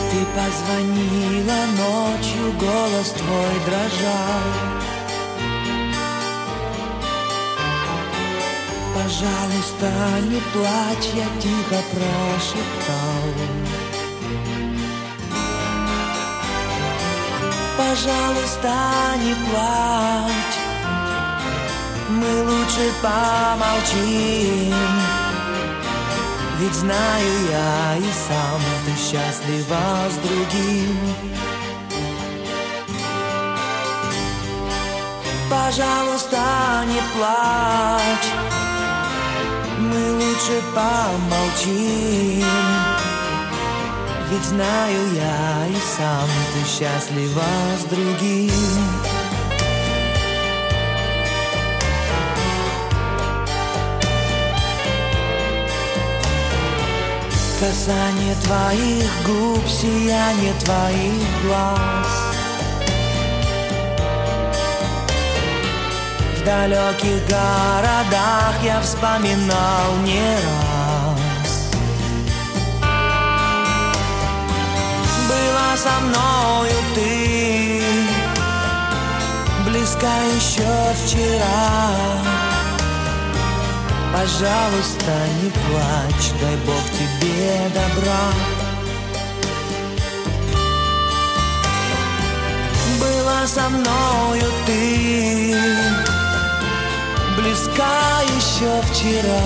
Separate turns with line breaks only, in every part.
Ты позвонила ночью, голос твой дрожал. Пожалуйста, не плачь, я тихо прошептал. Пожалуйста, не плачь, мы лучше помолчим. Ведь знаю я и сам, ты счастлива с другим. Пожалуйста, не плачь, мы лучше помолчим. Ведь знаю я и сам, ты счастлива с другим. Касание твоих губ, сияние твоих глаз. В далеких городах я вспоминал не раз. Была со мною ты, близка еще вчера. Пожалуйста, не плачь, дай Бог тебе добра. Была со мною ты, близка еще вчера.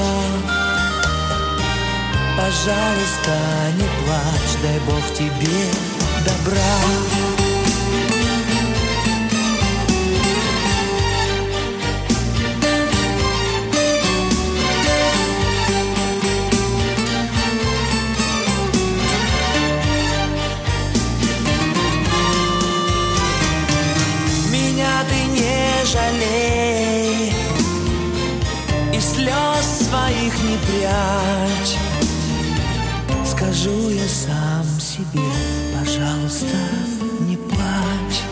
Пожалуйста, не плачь, дай Бог тебе добра. Жалей и слез своих не прячь. Скажу я сам себе, пожалуйста, не плачь.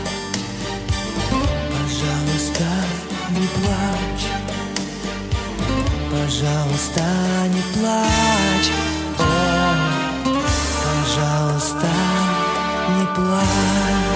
Пожалуйста, не плачь. Пожалуйста, не плачь. О, пожалуйста, не плачь.